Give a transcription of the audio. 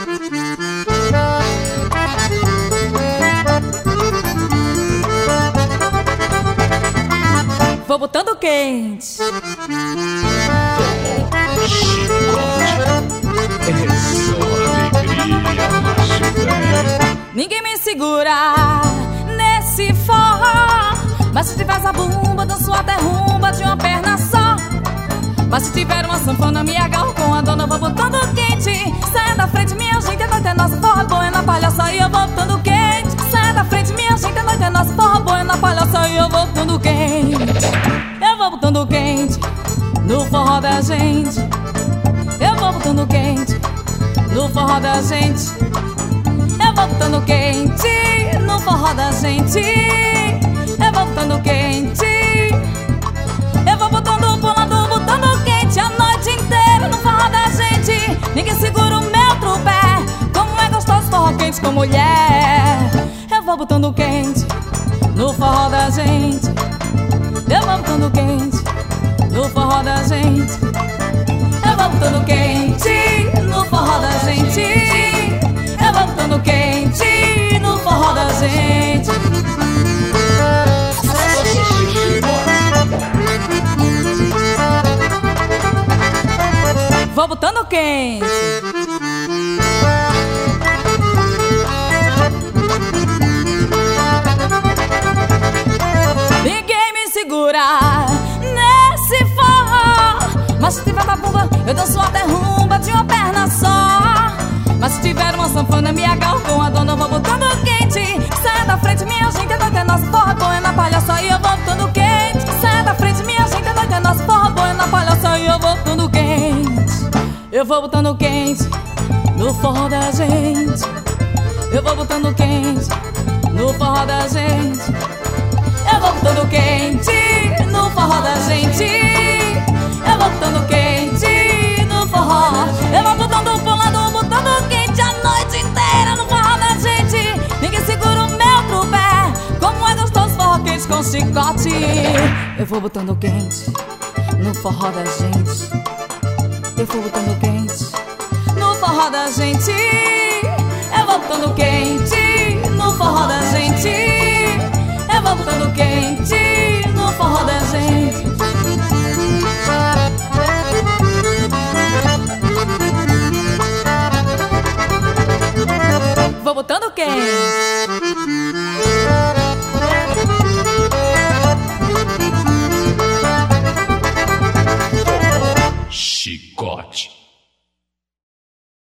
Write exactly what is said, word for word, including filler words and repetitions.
Vou botando quente. É só alegria, macho velho. Ninguém me segura nesse forró. Mas se tiver essa bumba, danço até rumba de uma perna só. Mas se tiver uma sanfona, me agarro com a dona. Vou botando quente. Saia da frente, minha gente, a noite é nossa. Forró boa na palhaça e eu vou botando quente. Saia da frente, minha gente, a noite é nossa. Forró boa na palhaça e eu vou botando quente. Eu vou botando quente no forró da gente. Eu vou botando quente no forró da gente. Eu vou botando quente no forró da gente. Eu vou botando quente. Eu vou botando, pulando, botando quente a noite inteira no forró da gente. Ninguém segura o meu trupé. Como é gostoso forró quente com mulher. Eu vou botando quente no forró da gente. Eu vou botando quente no forró da gente. Eu vou botando quente no forró da gente. Eu vou botando quente no forró da gente. Vou botando quente. Ninguém me segura nesse forró. Mas se tiver da bumba, eu danço até rumba de uma perna só. Mas se tiver uma sanfona, me agarro com a dona. Vou botando quente. Saia da frente, minha gente, a noite é nossa. Forró boa na palhaça e eu vou botando quente. Saia da frente, minha gente, a noite é nossa. Forró boa na palhaça e eu vou botando quente. Eu vou botando quente no forró da gente. Eu vou botando quente no forró da gente. Eu vou botando quente no forró da gente. Eu vou botando quente no forró. Eu vou botando, pulando, botando quente a noite inteira no forró da gente. Ninguém segura o meu trupé. Como é gostoso forró quente com chicote. Eu vou botando quente no forró da gente. Eu vou botando quente no forró da gente. Eu vou botando quente no forró da gente. Eu vou botando quente no forró da gente. Vou botando quente.